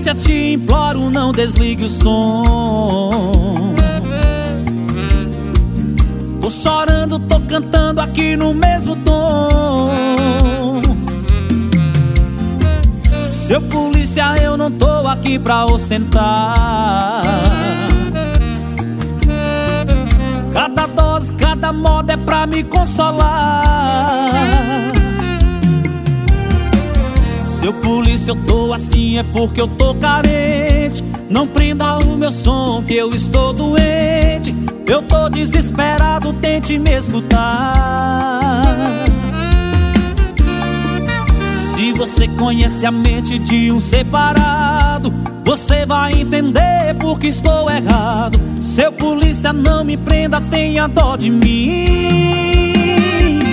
polícia, te imploro, não desligue o som. Tô chorando, tô cantando aqui no mesmo tom. Seu polícia, eu não tô aqui pra ostentar. Cada dose, cada moda é pra me consolar. Seu polícia, eu tô assim é porque eu tô carente. Não prenda o meu som que eu estou doente. Eu tô desesperado, tente me escutar. Se você conhece a mente de um separado, você vai entender porque estou errado. Seu polícia, não me prenda, tenha dó de mim.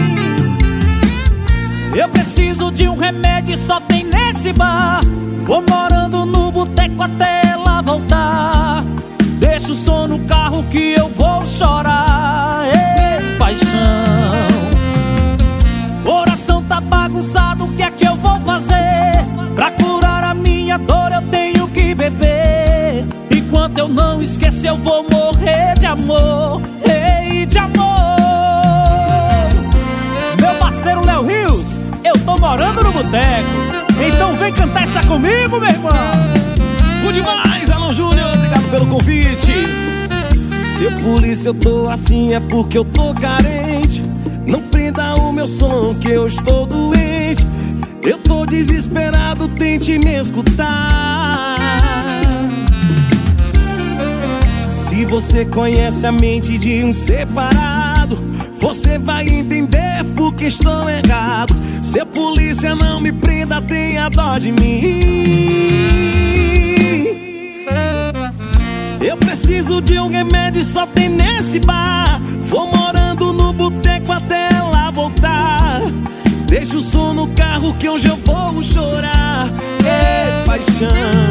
Eu preciso de um remédio e só tem nesse bar. Vou morando no boteco até ela voltar. Deixa o som no carro que eu vou chorar. Ei, paixão, coração tá bagunçado, o que é que eu vou fazer? Pra curar a minha dor eu tenho que beber. Enquanto eu não esquecer eu vou morrer de amor. Ei, de amor. Meu parceiro Léo Rios, eu tô morando no boteco. Então vem cantar essa comigo, meu irmão. Bom demais, Alan Júnior, obrigado pelo convite. Seu polícia, eu tô assim é porque eu tô carente. Não prenda o meu som que eu estou doente. Eu tô desesperado, tente me escutar. Se você conhece a mente de um separado, você vai entender porque estou errado. Seu polícia, não me prenda, tenha dó de mim. Eu preciso de um remédio e só tem nesse bar. Vou morando no boteco até ela voltar. Deixa o som no carro que hoje eu vou chorar. Ei, paixão,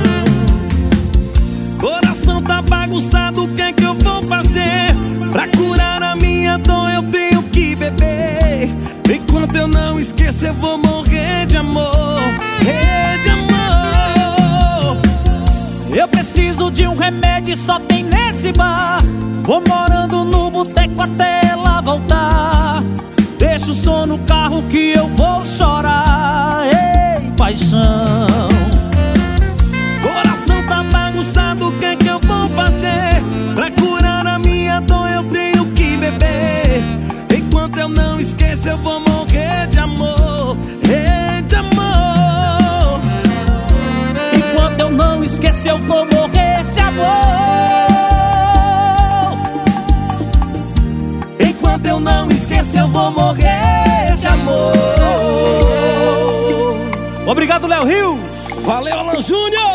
coração tá bagunçado, o que é que eu vou fazer? Pra curar a minha dor eu tenho que beber. Enquanto eu não esqueço eu vou morrer de amor. Hey, de amor. Eu preciso de um remédio e só tem nesse bar. Vou morando no boteco até ela voltar. Deixa o som no carro que eu vou chorar. Ei, paixão, coração tá bagunçado, o que é que eu vou fazer? Pra curar a minha dor eu tenho que beber. Enquanto eu não esqueço eu vou morrer de amor. Hey, de amor. Enquanto eu não esqueço eu vou morrer de amor. Enquanto eu não esqueço eu vou morrer de amor. Obrigado, Léo Rios. Valeu, Alan Júnior.